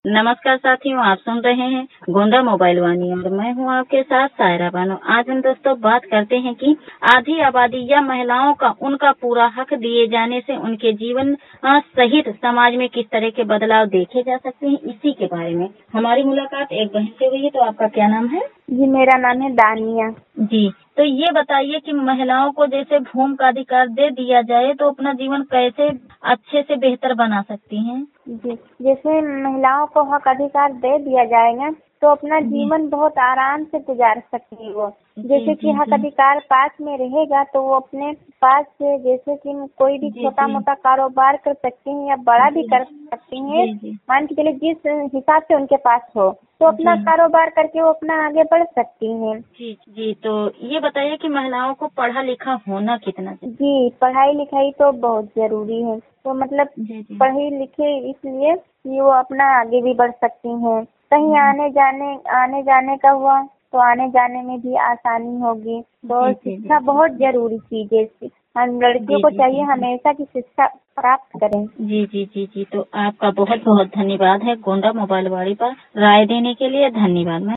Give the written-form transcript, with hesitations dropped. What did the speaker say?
नमस्कार साथियों, आप सुन रहे हैं गोंडा मोबाइल वाणी और मैं हूं आपके साथ सायरा बानो। आज हम दोस्तों बात करते हैं कि आधी आबादी या महिलाओं का उनका पूरा हक दिए जाने से उनके जीवन सहित समाज में किस तरह के बदलाव देखे जा सकते हैं, इसी के बारे में हमारी मुलाकात एक बहन से हुई है। तो आपका क्या नाम है? जी, मेरा नाम है दानिया। जी, तो ये बताइए कि महिलाओं को जैसे भूमि का अधिकार दे दिया जाए तो अपना जीवन कैसे अच्छे से बेहतर बना सकती हैं? जी, जैसे महिलाओं को हक अधिकार दे दिया जाएगा तो अपना जीवन बहुत आराम से गुजार सकती है वो। जैसे कि हक अधिकार पास में रहेगा तो वो अपने पास से जैसे कि कोई भी छोटा मोटा कारोबार कर सकती हैं या बड़ा भी कर सकती हैं। मान के चलिए जिस हिसाब से उनके पास हो तो अपना कारोबार करके वो अपना आगे बढ़ सकती हैं। जी, तो ये बताइए कि महिलाओं को पढ़ा लिखा होना कितना चाहिए? जी, पढ़ाई लिखाई तो बहुत जरूरी है। तो मतलब पढ़ी लिखे इसलिए कि वो अपना आगे भी बढ़ सकती हैं। कहीं आने जाने का हुआ तो आने जाने में भी आसानी होगी। तो शिक्षा बहुत जरूरी चीज है। हम लड़कियों को चाहिए हमेशा की शिक्षा प्राप्त करें। जी, तो आपका बहुत बहुत धन्यवाद है गोंडा मोबाइल वाणी पर राय देने के लिए। धन्यवाद।